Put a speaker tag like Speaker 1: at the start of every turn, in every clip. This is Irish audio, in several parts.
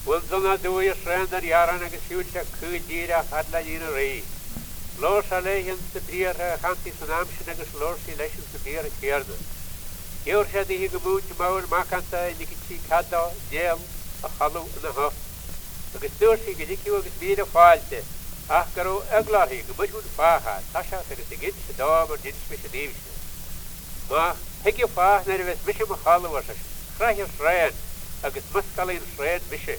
Speaker 1: Wundana dwy ysrend ar iaran ag ysywt a cwyddir a chadla un y rei. Lors a leichen de brier chantis an amsyn ag lors I leichen de brier a cierda. Yw'r siad I hi gymwyd mawr macanta I nigiti cadda, diel, a chalw yn y hoff. Agus dwrs I gydicio agus byd a ffailte. Ach garo eglar hi gymwyd hwn ffacha, tasha agus I gyd sy'n dom ar dins mis y nifsyn. Ma, hegi ffach nid ywys mis am a chalw ar sy'n chrach ar srein, agus muscal i'n srein mis.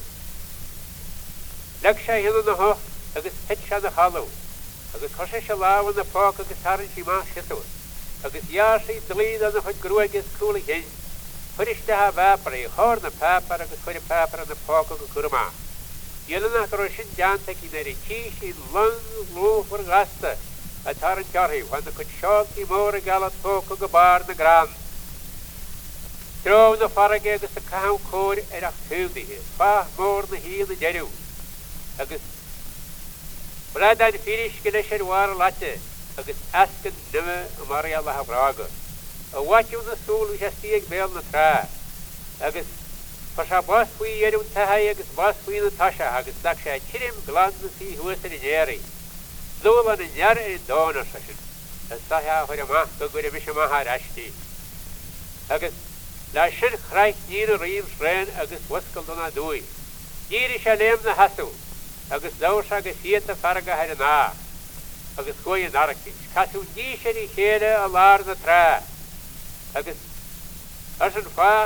Speaker 1: Leg siai hyn yn y hoff, agus het sian a chalw. Agus cosy siya law yn y poc agus harin si ma sytw. Agus iar si dlyd yn y chwyd grwag ys cwl I hyn. Hwyrys da ha vapar I hor na papar agus hwyr papar yn y poc agus gwrma. Ylyn at rwysyn jantek I neri chys I lwng lwch o'r gasta. A tarin jarhi, wan y cwyd siog I môr y galat poc ag y bar na gran. Drow na farag agus y cawn cwr ach hwldi hi. Fach môr na hi na derw. Agus Brad an finish gilishir war latte, agus asken nimme Maria la Braga. A watch on the soul which has stieg bel na tra. Agus pasha bas fui yerum tahai agus bas fui na tasha agus daksha chirim glan na si hueser in eri. Zola na nyar in dona sashin. As saha hore ma gugure mishama harashti. Agus la shir khraik nir reim sren agus waskal dona dui. Yiri shalem na hasu. Agus dawrs agus hieta farga her na. Agus goeie narki. Kasu nisher I hele a lar na tra. Agus as een vaag.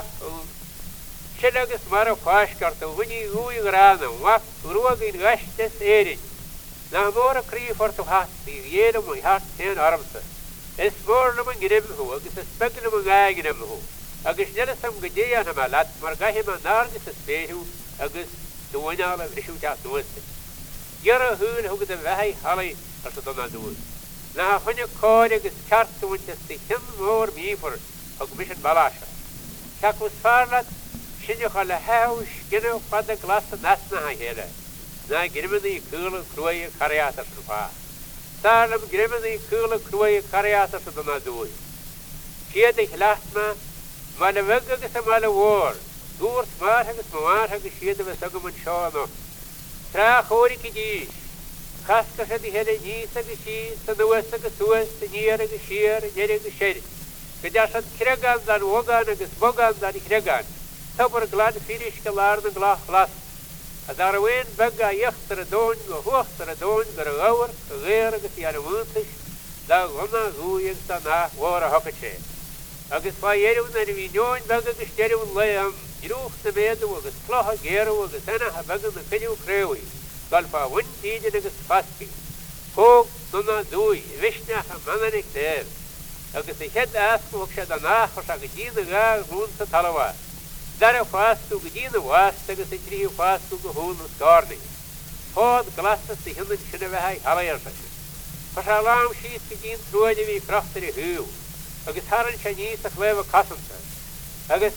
Speaker 1: Shil agus mar a vaashkart. Wini ui grana. Wak roog in gastes erin. Na mor a krie for to hat. Die jede my hart ten armse. Es mor na man ginem hu. Agus es spek na man ginem hu. Agus nelle sam gedeya na malat. Mar gahe man nargis es behu. Agus duwanala vishu ta duwste. Jere hun hoe de wij hallen als het dan doen. Na van je koordig is kart te wintjes te hem moor mee voor ook misschien balasha. Kijk hoe zwaarlijk, zie je alle huis, gingen van de glazen naast naar hier. Na grimmen die koele kroeien kariaters van. Daarom grimmen die koele kroeien kariaters dan doen. Zie de lacht me, maar de weg is hem alle woord. Doort maar het zie de we zeggen met schoon. Tra horik I dis. Kaska sa di hele nisa gisi, sa nuwasa gasuas, sa nira gishir, nira gishir. Gadasat kregan dan wogan agus bogan dan kregan. Tabar glad finish kalar na glach glas. Adarween bagga yachter doon, hoogter doon, garagawar, geer agus jare wuntish, da gona guyen sa na wara hokache. Agus pa yeru na vinjoon bagga gishteru layam. Iruch de medu agus ploha geru agus ena ha bagga na keniu krewi. Galfa wun tijin agus faski. Hoog duna dui, vishna ha mananik der. Agus I het asku hoksha danach hosh agidina ga runta talawa. Dara fastu gidina wast agus I trihu fastu gehun skarni. Hood glasas I hinden shinavahai halayarsashi. Pasha alam shiis gidin truadi vi krachteri hu. Agus haran shanis a chleva kasanta. Agus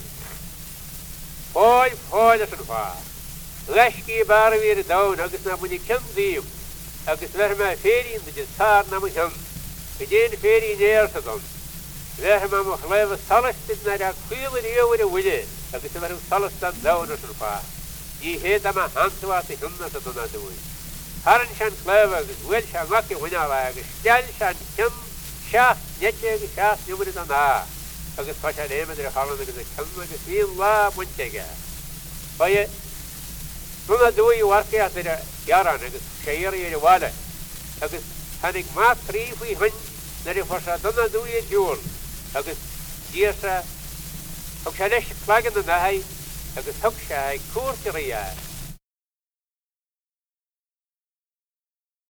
Speaker 1: Hoi, dat is een vaar. Leschke bar weer down, agus na moet je kim diep. Agus leg mij ferie in de saar na mijn hand. Gedeen ferie neer te doen. Leg mij nog leven salles dit naar de kuilen eeuwen de wille. Agus leg hem salles dan down als een vaar. Die heet aan mijn hand wat ik handen te doen doen. Harren zijn kleven, agus wil zijn wakker winnen agus stel zijn kim, schaaf, netje, schaaf, nummer dan na. Agus pasha nemen der hallen agus kim agus veel la muntega. Baie Nuna doe je warke at der jaran agus sheir je wala. Agus hanik ma trifi hun naar de forsa dona doe je jol. Agus diersa ook shalesh klagen na hay agus hoksha koorteria.